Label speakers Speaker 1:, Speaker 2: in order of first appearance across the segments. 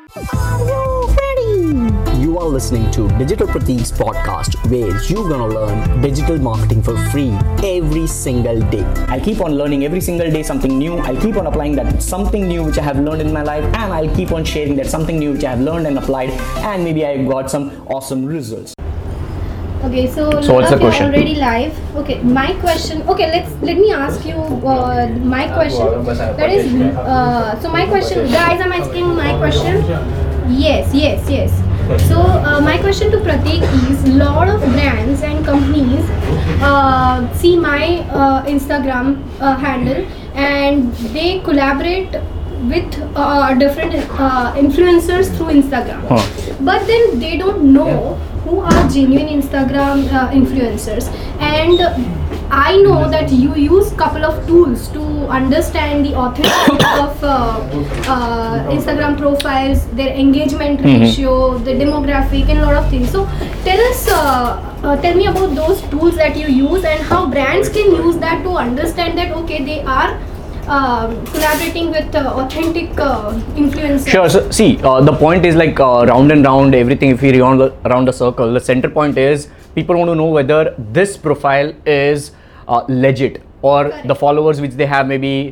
Speaker 1: Are you ready? You are listening to Digital Pratik's podcast where you're gonna learn digital marketing for free every single day. I'll keep on learning every single day something new. I'll keep on applying that something new which I have learned in my life, and I'll keep on sharing that something new which I have learned and applied, and maybe I got some awesome results.
Speaker 2: Okay, so
Speaker 1: what's the question?
Speaker 2: Already live. Okay, my question. Okay, let me ask you my question. That is, so my question, guys. I'm asking my question. Yes. So my question to Pratik is: lot of brands and companies see my Instagram handle, and they collaborate with different influencers through Instagram. But then they don't know who are genuine Instagram influencers, and I know that you use couple of tools to understand the authenticity of Instagram profiles, their engagement ratio, the demographic, and a lot of things. So tell me about those tools that you use and how brands can use that to understand that okay, they are collaborating with authentic influencers.
Speaker 1: Sure. So see, the point is like round and round everything. If we around the circle, the center point is people want to know whether this profile is legit, or
Speaker 2: Correct.
Speaker 1: the followers which they have, maybe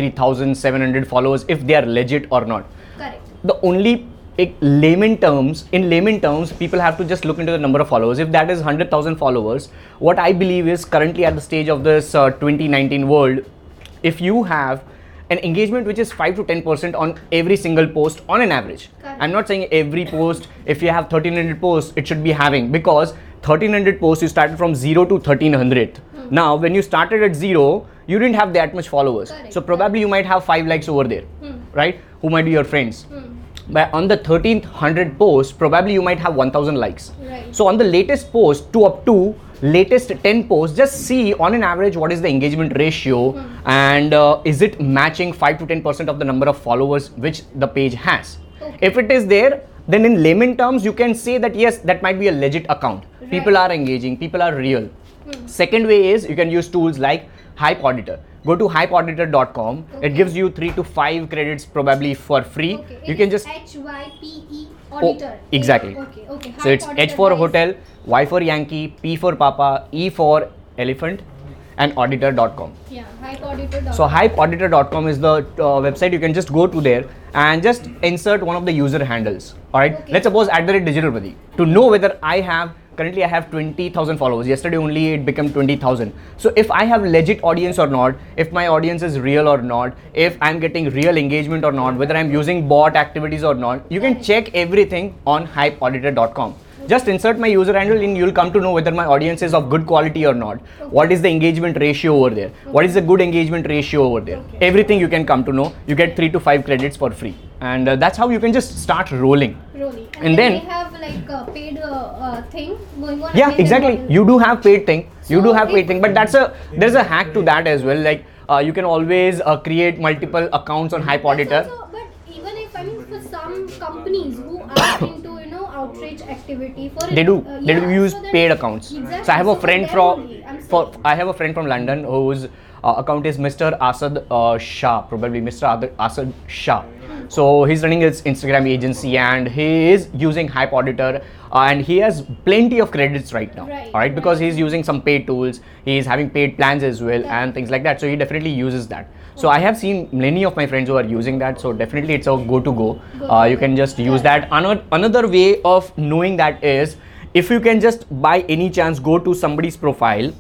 Speaker 1: 23,700 followers, if they are legit or not.
Speaker 2: Correct.
Speaker 1: The only in layman terms, people have to just look into the number of followers. If that is 100,000 followers, what I believe is currently at the stage of this 2019 world, if you have an engagement which is 5 to 10% on every single post on an average.
Speaker 2: Correct.
Speaker 1: I'm not saying every post, if you have 1300 posts, it should be having, because 1300 posts, you started from 0 to 1300th. Now, when you started at 0, you didn't have that much followers.
Speaker 2: Correct.
Speaker 1: So probably you might have 5 likes over there, right? Who might be your friends. But on the 1300 post, probably you might have 1000 likes.
Speaker 2: Right.
Speaker 1: So on the latest post to up to latest 10 posts, just see on an average what is the engagement ratio, and is it matching 5 to 10% of the number of followers which the page has.
Speaker 2: Okay.
Speaker 1: If it is there, then in layman terms you can say that yes, that might be a legit account.
Speaker 2: Right.
Speaker 1: People are engaging, people are real. Second way is you can use tools like Hype Auditor. Go to hypeauditor.com.
Speaker 2: Okay.
Speaker 1: It gives you 3 to 5 credits probably for free.
Speaker 2: Okay.
Speaker 1: You
Speaker 2: It
Speaker 1: can
Speaker 2: is
Speaker 1: just
Speaker 2: HYPE auditor.
Speaker 1: exactly.
Speaker 2: Okay.
Speaker 1: So it's H for hotel, Y for Yankee, P for Papa, E for elephant, and auditor.com.
Speaker 2: Yeah, hypeauditor.com.
Speaker 1: So hypeauditor.com is the website. You can just go to there and just insert one of the user handles. All right.
Speaker 2: Okay.
Speaker 1: Let's suppose @digital Pratik, to know whether currently I have 20,000 followers. Yesterday only it became 20,000. So if I have legit audience or not, if my audience is real or not, if I'm getting real engagement or not, whether I'm using bot activities or not, you can check everything on hypeauditor.com. Just insert my user handle and you'll come to know whether my audience is of good quality or not. What is the engagement ratio over there? What is the good engagement ratio over there?
Speaker 2: Okay.
Speaker 1: Everything you can come to know. You get 3 to 5 credits for free. And that's how you can just start rolling.
Speaker 2: Rolling.
Speaker 1: And then
Speaker 2: they have like a paid thing going on.
Speaker 1: Yeah,
Speaker 2: and then
Speaker 1: exactly.
Speaker 2: they-
Speaker 1: You do have paid thing.
Speaker 2: So
Speaker 1: But there's a hack to that as well. Like you can always create multiple accounts on Hype Auditor.
Speaker 2: Also, but even if for some companies who are into outreach activity for
Speaker 1: They do use
Speaker 2: so then-
Speaker 1: paid accounts.
Speaker 2: Exactly.
Speaker 1: So I have a
Speaker 2: So
Speaker 1: friend
Speaker 2: for
Speaker 1: from
Speaker 2: them only, I'm saying.
Speaker 1: I have a friend from London whose account is Mr. Asad Shah, probably Mr. Asad Shah. So he's running his Instagram agency and he is using Hype Auditor, and he has plenty of credits right now.
Speaker 2: Right,
Speaker 1: All right, because
Speaker 2: right.
Speaker 1: he's using some paid tools, he's having paid plans as well,
Speaker 2: Yeah.
Speaker 1: and things like that. So he definitely uses that. So I have seen many of my friends who are using that. So definitely it's a go to go. You can just use that. Another way of knowing that is, if you can just by any chance go to somebody's profile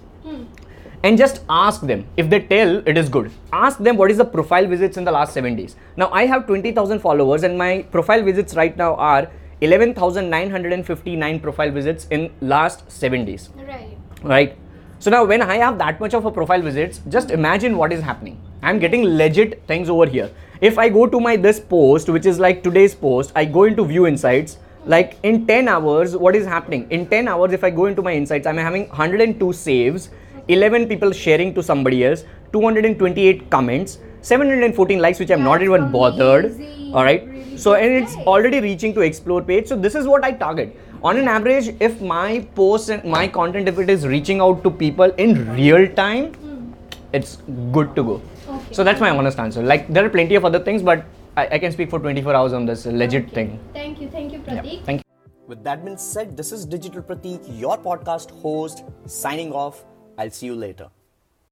Speaker 1: and just ask them. If they tell it is good, ask them what is the profile visits in the last 7 days. Now I have 20,000 followers and my profile visits right now are 11,959 profile visits in last 7 days. Right? So now when I have that much of a profile visits, just imagine what is happening. I'm getting legit things over here. If I go to my this post, which is like today's post, I go into view insights, like in 10 hours, what is happening? In 10 hours, if I go into my insights, I'm having 102 saves, 11 people sharing to somebody else, 228 comments, 714 likes, which I'm not
Speaker 2: That's
Speaker 1: even bothered.
Speaker 2: amazing.
Speaker 1: All right.
Speaker 2: Really
Speaker 1: So, and
Speaker 2: good.
Speaker 1: it's already reaching to explore page. So this is what I target. On an average, if my posts and my content, if it is reaching out to people in real time, it's good to go.
Speaker 2: Okay.
Speaker 1: So that's my honest answer. Like there are plenty of other things, but I can speak for 24 hours on this legit
Speaker 2: Okay.
Speaker 1: thing.
Speaker 2: Thank you, Prateek.
Speaker 1: Thank you.
Speaker 3: With that being said, this is Digital Prateek, your podcast host, signing off. I'll see you later.